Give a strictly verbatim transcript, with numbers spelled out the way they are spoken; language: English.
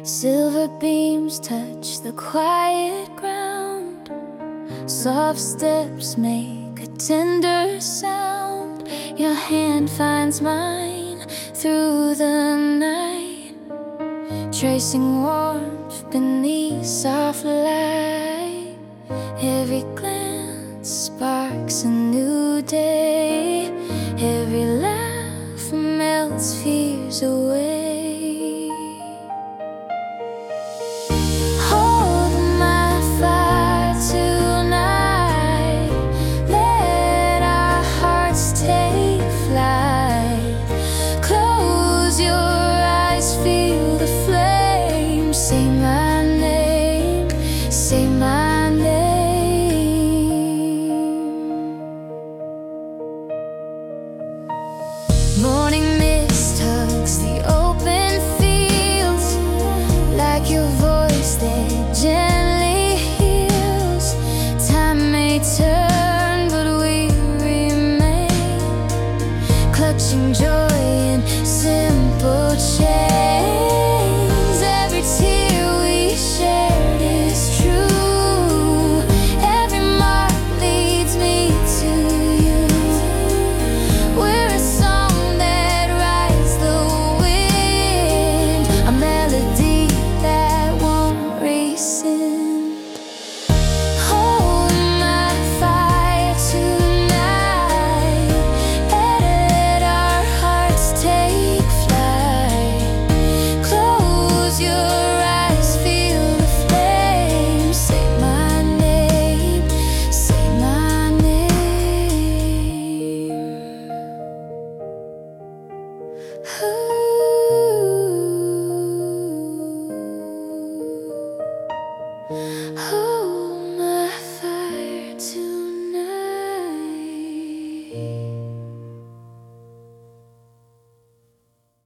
Silver beams touch the quiet ground. Soft steps make a tender sound. Your hand finds mine through the night, tracing warmth beneath soft light. Every glance sparks a new day. Every laugh melts fears away. Say my name, say my name. Morning mist hugs the open fields, like your voice that gently heals. Time may turn, but we remain, clutching joy in simple change. Who